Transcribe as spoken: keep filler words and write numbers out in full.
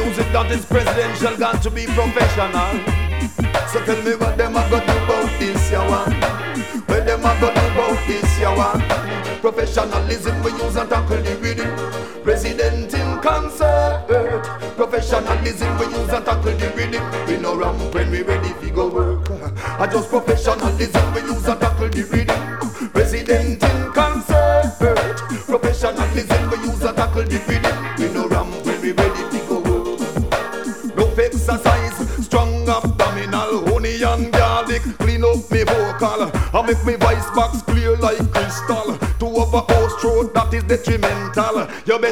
music that is presidential got to be professional. So tell me what them a go do about this ya one. What them a go do about this ya one. Professionalism we use and tackle the rhythm. President in concert. Professionalism we use and tackle the rhythm. We no ramp when we ready fi go work. I just professionalism we use and tackle the rhythm. President in concert. Professionalism we use and tackle the rhythm. We no ramp when we ready fi go work. Rough exercise, strong abdominal, honey and garlic, clean up me vocal. I make me voice box clear like crystal. To overhouse throat that is detrimental. You